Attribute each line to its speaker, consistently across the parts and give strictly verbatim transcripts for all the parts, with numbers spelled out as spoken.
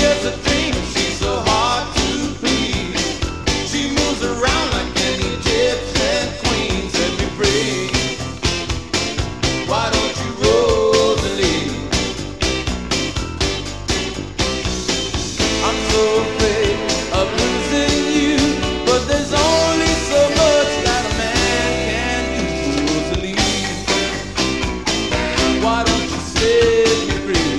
Speaker 1: just a dream. She's so hard to please. She moves around like an Egyptian queen. Set me free. Why don't you, Rosalie? I'm so afraid of losing you, but there's only so much that a man can do, Rosalie. Why don't you set me free?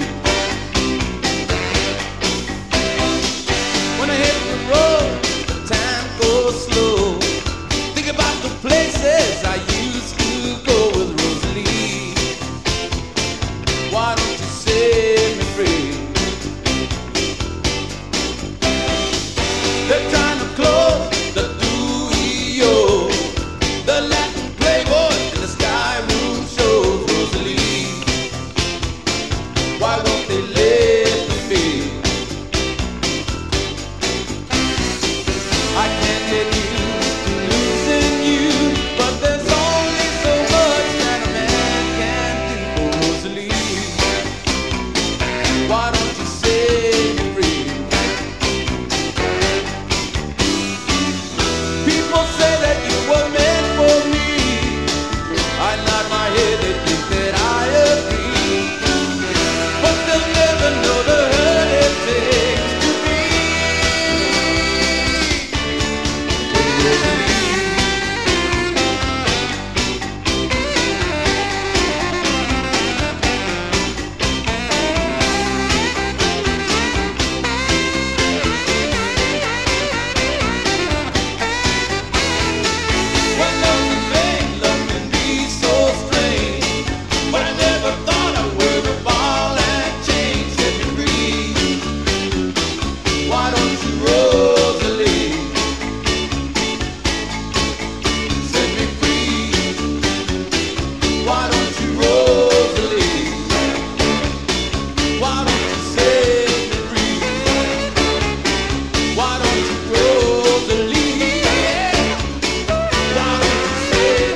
Speaker 1: When I hit the road, the time goes slow. Think about the places I used to go with Rosalie. Why don't you set me free? They're trying to close the studio, the Latin Playboy and the Sky Room shows, Rosalie. Why won't they let me be? I can't get used to losing you, but there's only so much that a man can do, Rosalie. Why don't you say